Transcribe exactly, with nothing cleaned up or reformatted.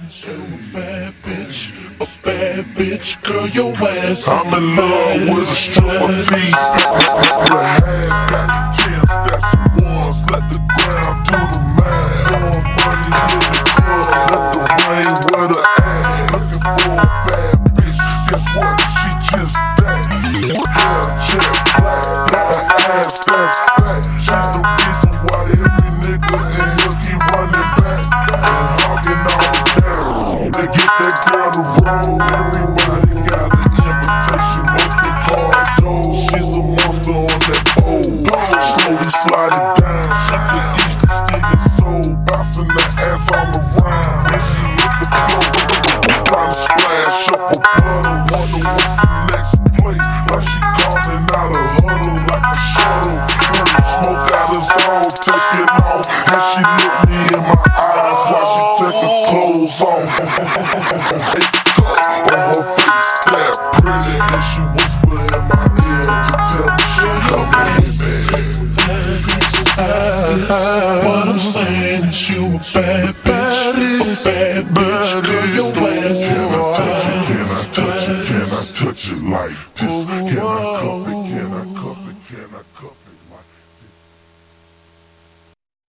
You a bad bitch, a bad bitch, girl, your ass is I'm in the love with a fattest. stripper team. The hand got the tens, that's the ones. Let the ground do the math. More money in the club, let the rain wear the ass. Looking for a bad bitch, guess what? She just that. Hair jet black, got an ass that's fat. She's the reason why every nigga in here keep running back and hogging all the down. They get that girl to roll, everybody got an invitation, open car door. She's a monster on that pole, slowly sliding down. She could easily steal your soul, bouncing that ass all around. When she hit the floor, time to splash up a puddle. Wonder what's the next play, like she calling out a huddle like a shuttle. Smoke out is all taking off, and she look me in my eyes while she take her clothes off. On her face, that pretty, and she whisper in my ear to tell me she coming in. What I'm saying is you a bad bitch, a bad bitch, girl, your ass is Can I the touch it? Can I touch it? Can I touch it like this? Can I cuff it? Can I cuff it?